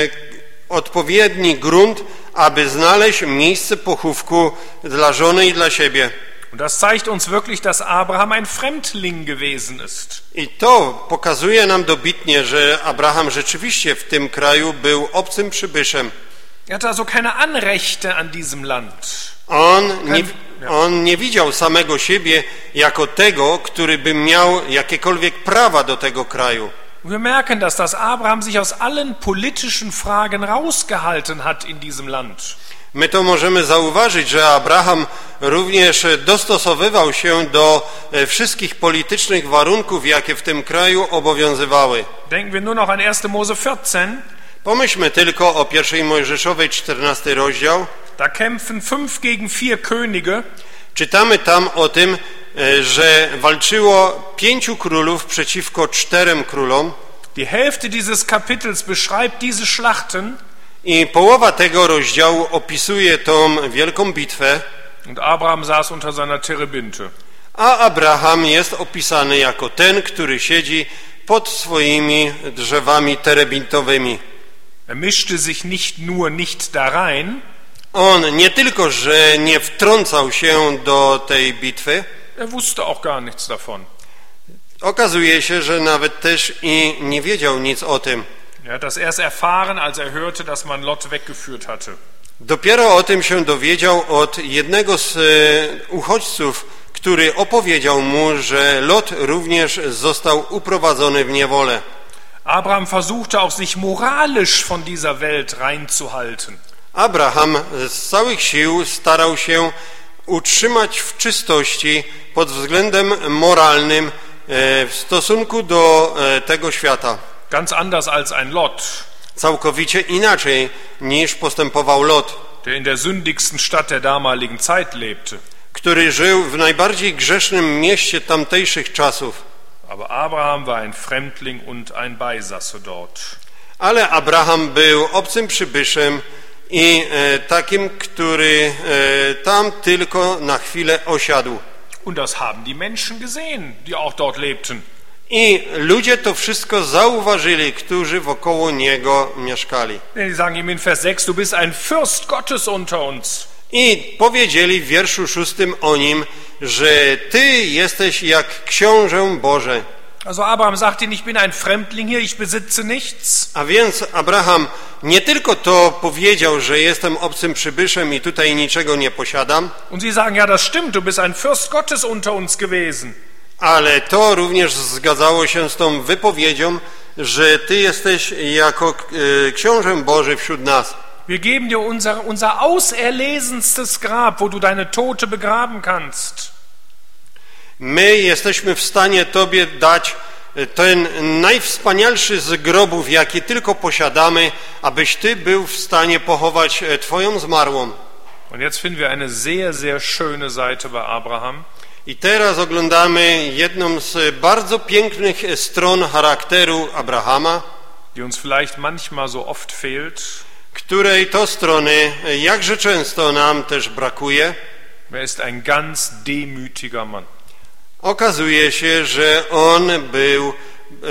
odpowiedni grunt, aby znaleźć miejsce pochówku dla żony i dla siebie. Und das zeigt uns wirklich, dass Abraham ein Fremdling gewesen ist. I to pokazuje nam dobitnie, że Abraham rzeczywiście w tym kraju był obcym przybyszem. Er hatte also keine Anrechte an diesem Land. On nie, on nie widział samego siebie jako tego, który by miał jakiekolwiek prawa do tego kraju. Wir merken, dass das Abraham sich aus allen politischen Fragen rausgehalten hat in diesem Land. My to możemy zauważyć, że Abraham również dostosowywał się do wszystkich politycznych warunków, jakie w tym kraju obowiązywały. Denken wir nur noch an erster Mose vierzehn. Pomyślmy tylko o pierwszej Mojżeszowej, czternasty rozdział. Da kämpfen fünf gegen vier Könige. Czytamy tam o tym, że walczyło pięciu królów przeciwko czterem królom. Die Hälfte dieses Kapitels beschreibt diese Schlachten. I połowa tego rozdziału opisuje tą wielką bitwę. Und Abraham saß unter seiner Terebinte. A Abraham jest opisany jako ten, który siedzi pod swoimi drzewami terebintowymi. Er mischte sich nicht nur nicht da rein. On nie tylko, że nie wtrącał się do tej bitwy, Er wusste auch gar nichts davon. okazuje się, że nawet też i nie wiedział nic o tym. Er hat das erst erfahren, als er hörte, dass man Lot weggeführt hatte. Dopiero o tym się dowiedział od jednego z uchodźców, który opowiedział mu, że Lot również został uprowadzony w niewolę. Abraham versuchte auch, sich moralisch von dieser Welt reinzuhalten. Abraham z całych sił starał się utrzymać w czystości pod względem moralnym w stosunku do tego świata. Ganz anders als ein Lot, Całkowicie inaczej niż postępował Lot, der in der sündigsten Stadt der damaligen Zeit lebte. który żył w najbardziej grzesznym mieście tamtejszych czasów. Aber Abraham war ein Fremdling und ein Beisasse dort. Ale Abraham był obcym przybyszem i e, takim, który e, tam tylko na chwilę osiadł. Und das haben die Menschen gesehen, die auch dort lebten. I ludzie to wszystko zauważyli, którzy wokoło niego mieszkali. Die sagen ihm in Vers sechs, du bist ein Fürst Gottes unter uns. I powiedzieli w wierszu szóstym o nim, że ty jesteś jak książę Boże. Also Abraham sagt ihnen, ich bin ein Fremdling hier, ich besitze nichts. A więc Abraham nie tylko to powiedział, że jestem obcym przybyszem i tutaj niczego nie posiadam, Und sie sagen, ja, das stimmt, du bist ein Fürst Gottes unter uns gewesen. ale to również zgadzało się z tą wypowiedzią, że ty jesteś jako e, książę Boży wśród nas. Wir geben dir unser, unser auserlesenstes Grab, wo du deine Tote begraben kannst. My jesteśmy w stanie tobie dać ten najwspanialszy z grobów, jaki tylko posiadamy, abyś ty był w stanie pochować twoją zmarłą. Und jetzt finden wir eine sehr, sehr schöne Seite bei Abraham. I teraz oglądamy jedną z bardzo pięknych stron charakteru Abrahama, die uns vielleicht manchmal so oft fehlt. której to strony jakże często nam też brakuje. Er ist ein ganz demütiger Mann. Okazuje się, że on był e,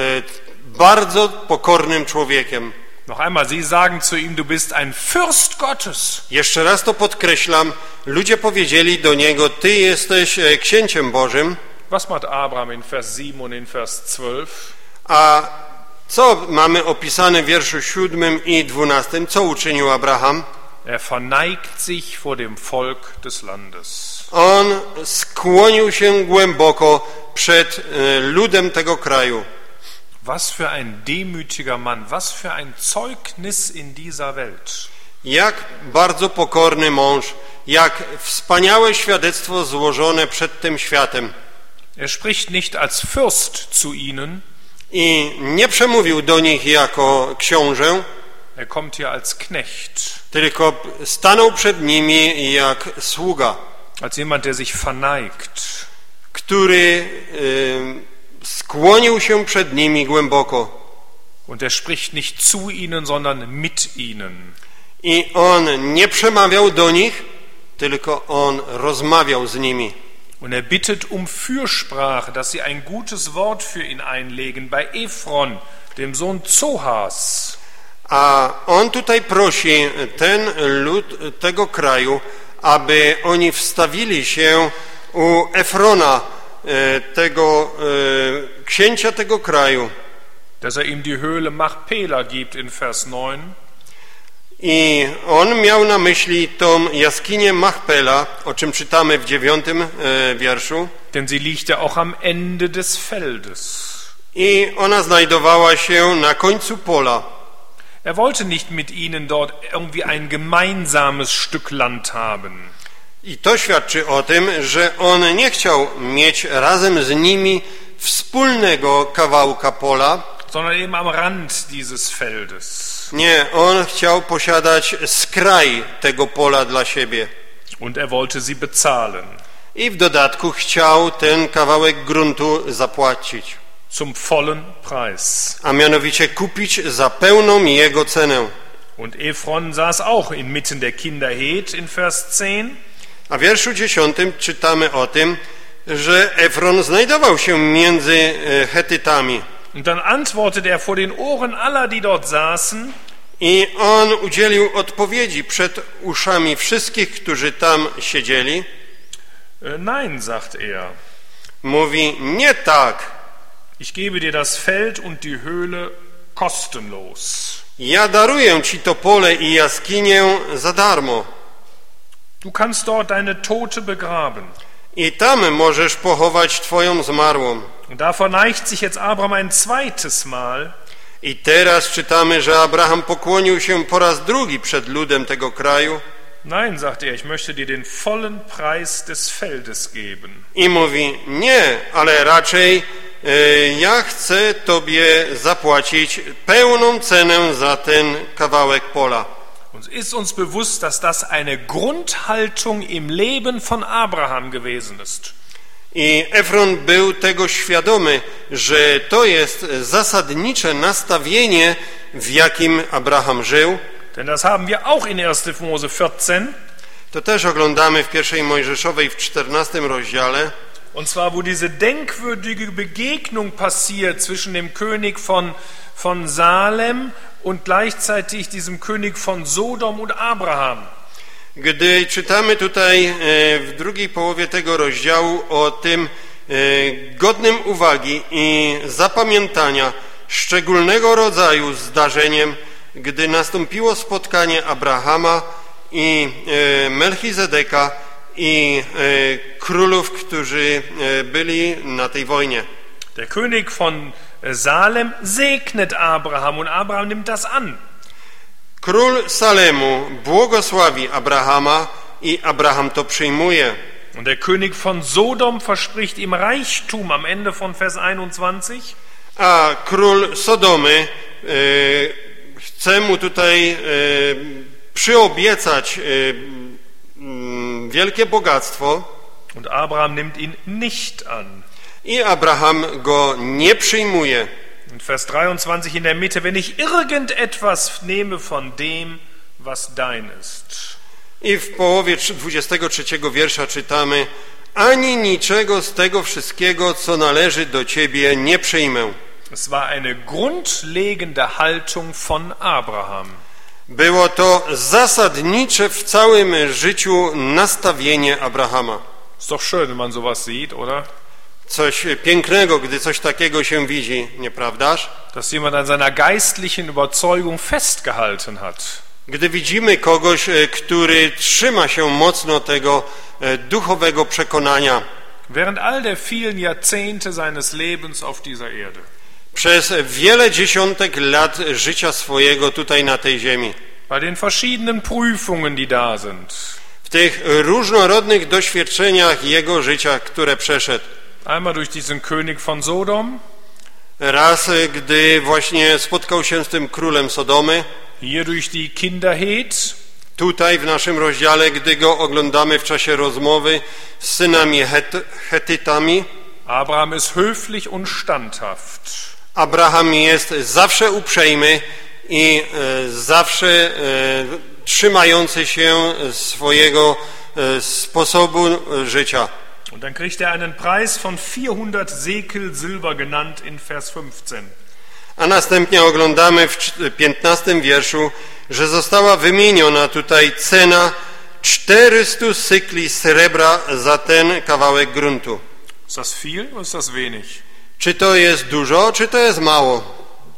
bardzo pokornym człowiekiem. Noch einmal, sie sagen zu ihm, du bist ein Fürst Gottes. Jeszcze raz to podkreślam, ludzie powiedzieli do niego, ty jesteś e, księciem Bożym. Was macht Abraham in Vers sieben und in Vers zwölf? A co mamy opisane w wierszu siódmym i dwunastym? Co uczynił Abraham? Er verneigt sich vor dem Volk des Landes. On skłonił się głęboko przed e, ludem tego kraju. Was für ein demütiger Mann, was für ein Zeugnis in dieser Welt. Jak bardzo pokorny mąż, jak wspaniałe świadectwo złożone przed tym światem. Er spricht nicht als Fürst zu ihnen. I nie przemówił do nich jako książę, Er kommt hier als Knecht, tylko stanął przed nimi jak sługa, als jemand, der sich verneigt. który e, skłonił się przed nimi głęboko. Und er spricht nicht zu ihnen, sondern mit ihnen. I on nie przemawiał do nich, tylko on rozmawiał z nimi. Und er bittet um Fürsprache, dass sie ein gutes Wort für ihn einlegen bei Ephron, dem Sohn Zohars. A on tutaj prosi ten lud tego kraju, aby oni wstawili się u Efrona, tego księcia tego kraju. Dass er ihm die Höhle Machpela gibt in Vers neun. I on miał na myśli tą jaskinię Machpela, o czym czytamy w dziewiątym wierszu. Denn sie liegt ja auch am Ende des Feldes. I ona znajdowała się na końcu pola. Er wollte nicht mit ihnen dort irgendwie ein gemeinsames Stück Land haben. I to świadczy o tym, że on nie chciał mieć razem z nimi wspólnego kawałka pola, sondern eben am Rand dieses Feldes. Nie, on chciał posiadać skraj tego pola dla siebie. Und er wollte sie bezahlen. I w dodatku chciał ten kawałek gruntu zapłacić. Zum vollen Preis. A mianowicie kupić za pełną jego cenę. Und Ephron saß auch inmitten der Kinder Het in Vers zehn. A w wierszu dziesiątym czytamy o tym, że Efron znajdował się między Hetytami. Und dann antwortete er vor den Ohren aller, die dort saßen. I on udzielił odpowiedzi przed uszami wszystkich, którzy tam siedzieli. Nein, sagt er. Mówi, nie tak. Ich gebe dir das Feld und die Höhle kostenlos. Ja daruję ci to pole i jaskinię za darmo. Du kannst dort deine Tote begraben. I tam możesz pochować twoją zmarłą. Und da verneigt sich jetzt Abraham ein zweites Mal. I teraz czytamy, że Abraham pokłonił się po raz drugi przed ludem tego kraju. Nein, sagt er, ich möchte dir den vollen Preis des Feldes geben. I mówi, nie, ale raczej e, ja chcę tobie zapłacić pełną cenę za ten kawałek pola. Uns ist uns bewusst, dass das eine Grundhaltung im Leben von Abraham gewesen ist. I Efron był tego świadomy, że to jest zasadnicze nastawienie, w jakim Abraham żył. Denn das haben wir auch in erster Mose vierzehn. To też oglądamy w pierwszej Mojżeszowej w czternastym rozdziale. Und zwar, wo diese denkwürdige Begegnung passiert zwischen dem König von, von Salem und gleichzeitig diesem König von Sodom und Abraham. Gdy czytamy tutaj w drugiej połowie tego rozdziału o tym godnym uwagi i zapamiętania szczególnego rodzaju zdarzeniem, gdy nastąpiło spotkanie Abrahama i Melchizedeka i królów, którzy byli na tej wojnie. Der König von Salem segnet Abraham und Abraham nimmt das an. Król Salemu błogosławi Abrahama i Abraham to przyjmuje. Und der König von Sodom verspricht ihm Reichtum am Ende von Vers einundzwanzig. A król Sodomy e, chce mu tutaj e, przyobiecać e, m, wielkie bogactwo. Und Abraham nimmt ihn nicht an. I Abraham go nie przyjmuje. In Vers dreiundzwanzig in der Mitte, wenn ich irgendetwas nehme von dem, was dein ist. I w połowie dwudziestego trzeciego wiersza czytamy: ani niczego z tego wszystkiego, co należy do ciebie, nie przyjmę. Es war eine grundlegende Haltung von Abraham. Było to zasadnicze w całym życiu nastawienie Abrahama. Ist doch schön, wenn man sowas sieht, oder? Coś pięknego, gdy coś takiego się widzi, nieprawdaż? Dass jemand an seiner geistlichen Überzeugung festgehalten hat. Gdy widzimy kogoś, który trzyma się mocno tego duchowego przekonania. Während all der vielen Jahrzehnte seines Lebens auf dieser Erde. Przez wiele dziesiątek lat życia swojego tutaj na tej ziemi. Bei den verschiedenen Prüfungen, die da sind. W tych różnorodnych doświadczeniach jego życia, które przeszedł. Einmal durch diesen König von Sodom. Raz, gdy właśnie spotkał się z tym królem Sodomy. Hier durch die Kinder Het. Tutaj w naszym rozdziale, gdy go oglądamy w czasie rozmowy z synami Het- Hetytami. Abraham ist höflich und standhaft. Abraham jest zawsze uprzejmy i e, zawsze e, trzymający się swojego e, sposobu życia. Und dann kriegt er einen Preis von vierhundert Sekel Silber genannt in Vers fünfzehn. A następnie oglądamy w piętnastym wierszu, że została wymieniona tutaj cena czterystu sykli srebra za ten kawałek gruntu. Ist das viel oder ist das wenig? Czy to jest dużo, czy to jest mało?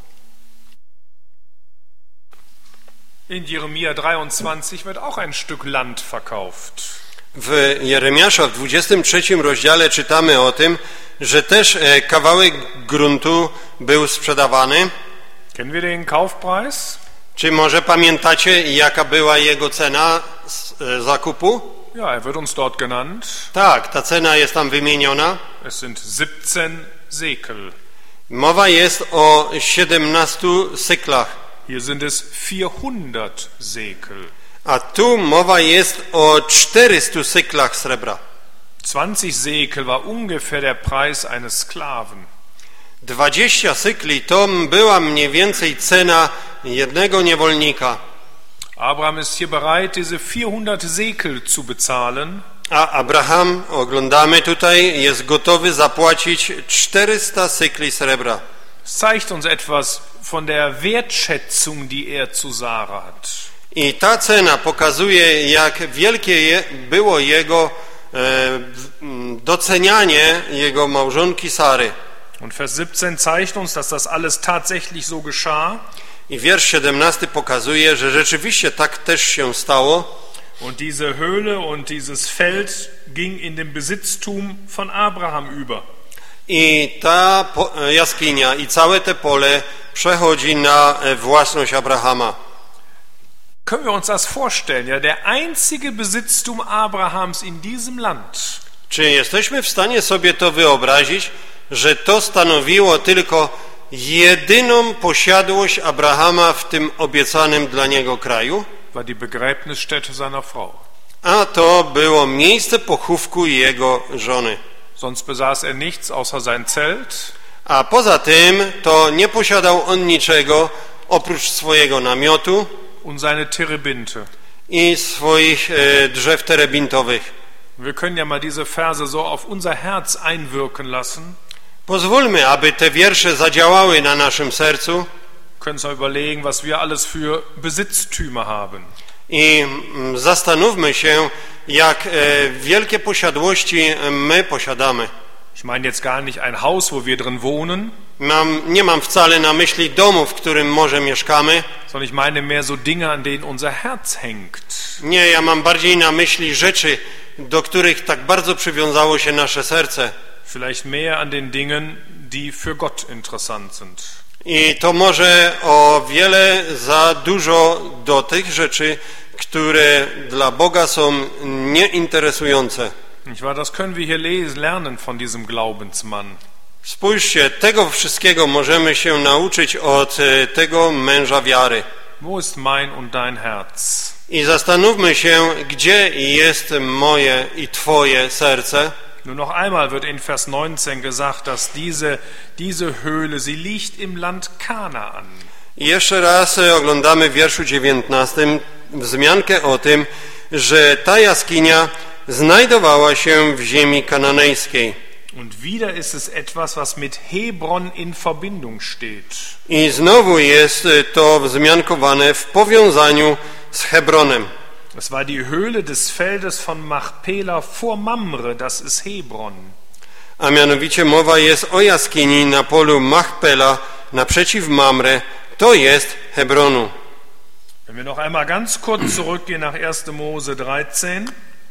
In Jeremia dreiundzwanzig wird auch ein Stück Land verkauft. W Jeremiasza w dwudziestym trzecim rozdziale czytamy o tym, że też kawałek gruntu był sprzedawany. Kennen wir den Kaufpreis? Czy może pamiętacie, jaka była jego cena zakupu? Ja, er wird uns dort genannt. Tak, ta cena jest tam wymieniona. Es sind siebzehn Sekel. Mowa jest o siedemnastu syklach. Hier sind es vierhundert Sekel. A tu mowa jest o czterystu syklach srebra. zwanzig Sekel war ungefähr der Preis eines Sklaven. dwadzieścia sykli to była mniej więcej cena jednego niewolnika. Abraham ist hier bereit, diese vierhundert Sekel zu bezahlen. A Abraham, oglądamy tutaj, jest gotowy zapłacić czterysta sykli srebra. Es zeigt uns etwas von der Wertschätzung, die er zu Sarah hat. I ta cena pokazuje, jak wielkie je, było jego e, docenianie jego małżonki Sary. Und Vers siebzehn zeigt uns, dass das alles tatsächlich so geschah. I wiersz siedemnasty pokazuje, że rzeczywiście tak też się stało. Und diese Höhle und dieses Feld ging in den Besitztum von Abraham über. I ta jaskinia i całe te pole przechodzi na własność Abrahama. Können wir uns das vorstellen? Ja, der einzige Besitztum Abrahams in diesem Land. Czy jesteśmy w stanie sobie to wyobrazić, że to stanowiło tylko jedyną posiadłość Abrahama w tym obiecanym dla niego kraju? War die Begräbnisstätte seiner Frau. A to było miejsce pochówku jego żony. Sonst besaß er nichts außer sein Zelt. A poza tym to nie posiadał on niczego oprócz swojego namiotu Und seine Terebinte. i swoich e, drzew terebintowych. Wir können ja mal diese Verse so auf unser Herz einwirken lassen. Pozwólmy, aby te wiersze zadziałały na naszym sercu. Können uns mal überlegen, was wir alles für Besitztümer haben. I zastanówmy się, jak e, wielkie posiadłości my posiadamy. Ich meine jetzt gar nicht ein Haus, wo wir drin wohnen, Mam, nie mam wcale na myśli domu, w którym może mieszkamy. sondern ich meine mehr so Dinge, an denen unser Herz hängt. Nie, ja mam bardziej na myśli rzeczy, do których tak bardzo przywiązało się nasze serce. Vielleicht mehr an den Dingen, die für Gott interessant sind. I to może o wiele za dużo do tych rzeczy, które dla Boga są nieinteresujące. Nicht wahr? Das können wir hier lesen, lernen von diesem Glaubensmann. Spójrzcie, tego wszystkiego możemy się nauczyć od tego męża wiary. Wo ist mein und dein Herz? I zastanówmy się, gdzie jest moje i Twoje serce. Nur noch einmal wird in Vers neunzehn gesagt, dass diese, diese Höhle, sie liegt im Land Kanaan. I jeszcze raz oglądamy w wierszu dziewiętnastym wzmiankę o tym, że ta jaskinia znajdowała się w ziemi kananejskiej. Und wieder ist es etwas, was mit Hebron in Verbindung steht. I znowu jest to wzmiankowane w powiązaniu z Hebronem. Es war die Höhle des Feldes von Machpela vor Mamre, das ist Hebron. A mianowicie mowa jest o jaskini na polu Machpela naprzeciw Mamre, to jest Hebronu. Wenn wir noch einmal ganz kurz zurückgehen nach erster Mose dreizehn.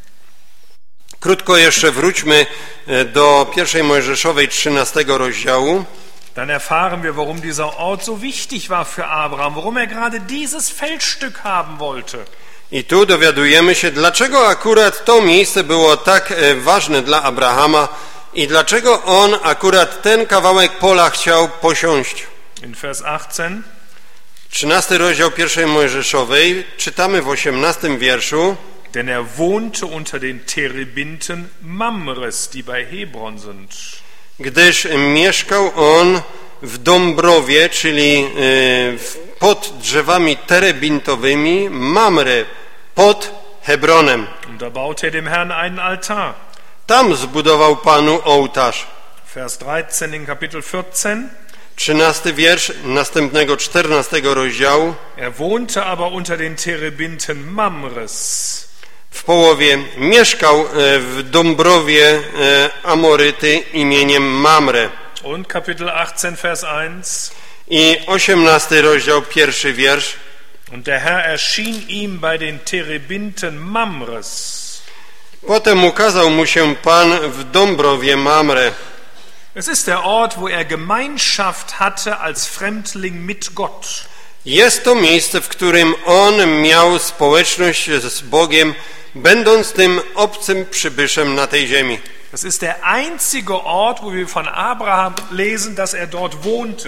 Krótko jeszcze wróćmy do pierwszej Mojżeszowej trzynastego rozdziału. Dann erfahren wir, warum dieser Ort so wichtig war für Abraham, warum er gerade dieses Feldstück haben wollte. I tu dowiadujemy się, dlaczego akurat to miejsce było tak ważne dla Abrahama i dlaczego on akurat ten kawałek pola chciał posiąść. In Vers achtzehn. trzynasty rozdział pierwszej Mojżeszowej, czytamy w osiemnastym wierszu. Denn er wohnte unter den Terebinten Mamres, die bei Hebron sind. Gdyż mieszkał on w Dąbrowie, czyli pod drzewami terebintowymi, Mamre, pod Hebronem. Und da baute er dem Herrn einen Altar. Tam zbudował Panu ołtarz. Vers dreizehn in Kapitel vierzehn. trzynasty wiersz następnego czternastego rozdziału. Er wohnte aber unter den Terebinten Mamres. W połowie mieszkał w Dąbrowie Amoryty imieniem Mamre. Und Kapitel achtzehn, Vers eins. I osiemnasty rozdział, pierwszy wiersz. Und der Herr erschien ihm bei den Terebinten Mamres. Potem ukazał mu się Pan w Dąbrowie Mamre. Es ist der Ort, wo er Gemeinschaft hatte als Fremdling mit Gott. Jest to miejsce, w którym on miał społeczność z Bogiem, będąc tym obcym przybyszem na tej ziemi. Das ist der einzige Ort, wo wir von Abraham lesen, dass er dort wohnte.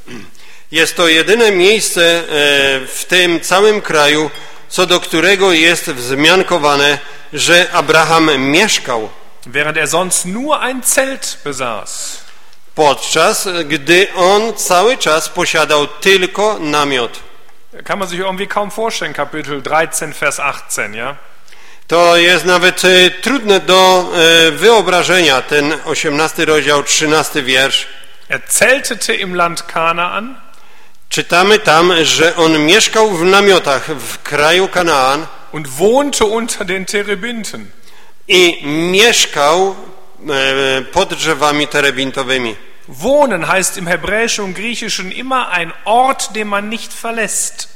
Jest to jedyne miejsce w tym całym kraju, co do którego jest wzmiankowane, że Abraham mieszkał. Während er sonst nur ein Zelt besaß. Podczas gdy on cały czas posiadał tylko namiot. Kann man sich irgendwie kaum vorstellen, Kapitel dreizehn, Vers achtzehn, ja? To jest nawet e, trudne do e, wyobrażenia, ten osiemnasty rozdział, trzynasty wiersz. Er zeltete im Land Kanaan. Czytamy tam, że on mieszkał w namiotach w kraju Kanaan Und wohnte unter den Terebinten. i mieszkał e, pod drzewami terebintowymi. Wohnen heißt im Hebräischen und Griechischen immer ein Ort, den man nicht verlässt.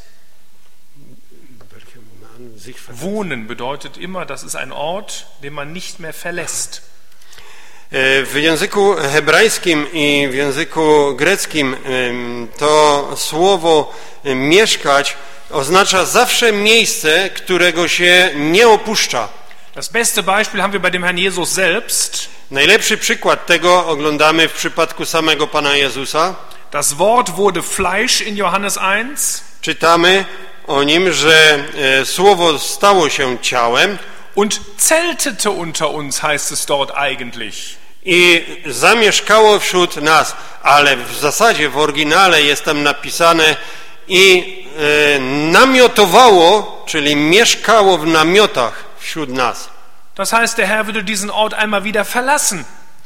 Wohnen bedeutet immer, das ist ein Ort, den man nicht mehr verlässt. W języku hebrajskim i w języku greckim to słowo mieszkać oznacza zawsze miejsce, którego się nie opuszcza. Das beste Beispiel haben wir bei dem Herrn Jesus selbst. Najlepszy przykład tego oglądamy w przypadku samego Pana Jezusa. Das Wort wurde Fleisch in Johannes eins. Czytamy o nim, że e, słowo stało się ciałem Und zeltete unter uns, heißt es dort eigentlich. i zamieszkało wśród nas, ale w zasadzie w oryginale jest tam napisane i e, namiotowało, czyli mieszkało w namiotach wśród nas. Das heißt, der Herr würde diesen Ort einmal wieder verlassen.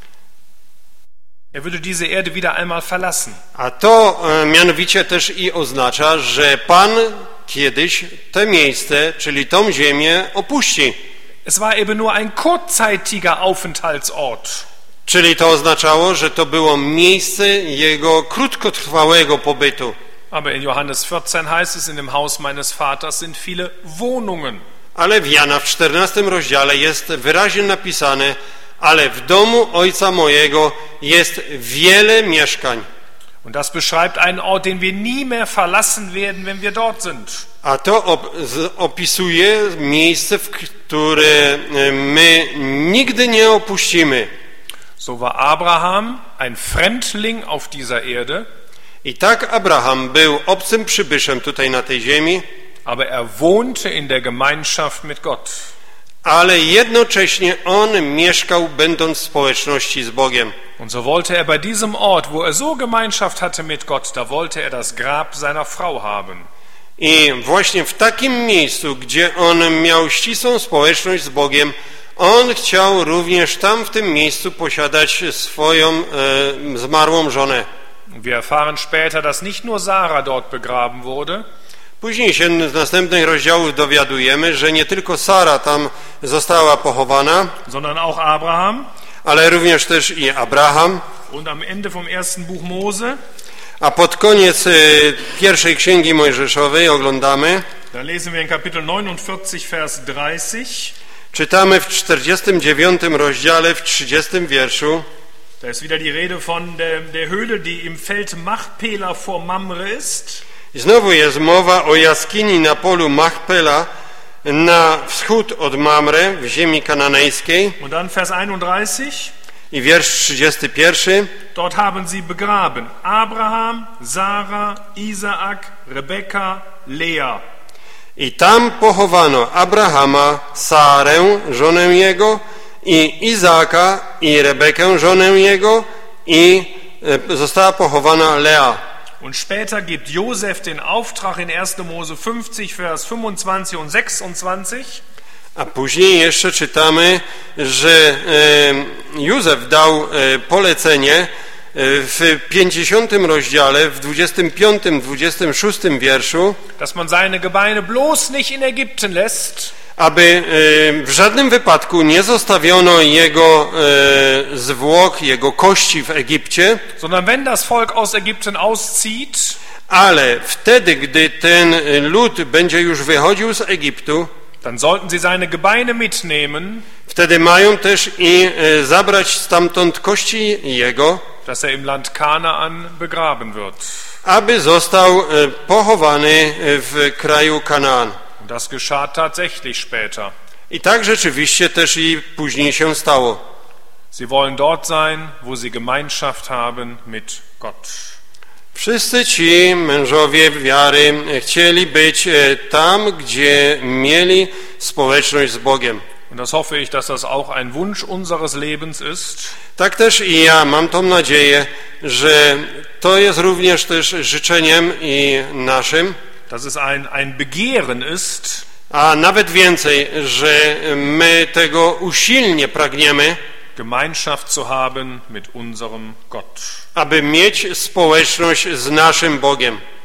Er würde diese Erde wieder einmal verlassen. A to e, mianowicie też i oznacza, że Pan kiedyś to miejsce, czyli tą ziemię opuści. Es war eben nur ein kurzzeitiger Aufenthaltsort. Czyli to oznaczało, że to było miejsce jego krótkotrwałego pobytu. Aber in Johannes vierzehn heißt es, in dem Haus meines Vaters sind viele Wohnungen. Ale w Jana w czternastym rozdziale jest wyraźnie napisane, ale w domu Ojca mojego jest wiele mieszkań. Und das beschreibt einen Ort, den wir nie mehr verlassen werden, wenn wir dort sind. A to op opisuje miejsce, w które my nigdy nie opuścimy. So war Abraham ein Fremdling auf dieser Erde. I tak Abraham był obcym przybyszem tutaj na tej ziemi, Aber er wohnte in der Gemeinschaft mit Gott. ale jednocześnie on mieszkał będąc w społeczności z Bogiem. Und so wollte er bei diesem Ort, wo er so Gemeinschaft hatte mit Gott, da wollte er das Grab seiner Frau haben. I właśnie w takim miejscu, gdzie on miał ścisłą społeczność z Bogiem, on chciał również tam w tym miejscu posiadać swoją e, zmarłą żonę. Wir erfahren später, dass nicht nur Sarah dort begraben wurde, Później się z następnych rozdziałów dowiadujemy, że nie tylko Sara tam została pochowana, sondern auch Abraham. ale również też i Abraham. Und am Ende vom ersten Buch Mose, A pod koniec e, pierwszej księgi Mojżeszowej oglądamy, da lesen wir in Kapitel neunundvierzig, Vers dreißig, czytamy w czterdziestym dziewiątym rozdziale w trzydziestym wierszu. da ist wieder die Rede von der, der Höhle, die im Feld Machpela vor Mamre ist. I znowu jest mowa o jaskini na polu Machpela na wschód od Mamre w ziemi kananejskiej. Und dann Vers einunddreißig, I wiersz trzydziesty pierwszy. dort haben sie begraben Abraham, Sarah, Isaak, Rebekka, Lea. I tam pochowano Abrahama, Sarę, żonę jego, i Izaaka, i Rebekę, żonę jego, i e, została pochowana Lea. Und später gibt Josef den Auftrag in erster Mose fünfzig, Vers fünfundzwanzig und sechsundzwanzig. A później jeszcze czytamy, że e, Józef dał e, polecenie e, w pięćdziesiątym rozdziale, w dwudziestym piątym, dwudziestym szóstym wierszu, Dass man seine Gebeine bloß nicht in Ägypten lässt, aby e, w żadnym wypadku nie zostawiono jego e, zwłok, jego kości w Egipcie, sondern wenn das Volk aus Ägypten auszieht, ale wtedy, gdy ten lud będzie już wychodził z Egiptu, dann sollten sie seine Gebeine mitnehmen, wtedy mają też i e, zabrać stamtąd kości jego, dass er im Land Kanaan begraben wird. aby został e, pochowany w kraju Kanaan. Und das geschah tatsächlich später. I tak rzeczywiście też i później się stało. Sie wollen dort sein, wo sie Gemeinschaft haben mit Gott. Wszyscy ci mężowie wiary chcieli być tam, gdzie mieli społeczność z Bogiem. Und das hoffe ich, dass das auch ein Wunsch unseres Lebens ist. Tak też i ja mam tą nadzieję, że to jest również też życzeniem i naszym. Dass es ein, ein Begehren ist, A nawet więcej, że my tego usilnie pragniemy, Gemeinschaft zu haben mit unserem Gott. aby mieć społeczność z naszym Bogiem.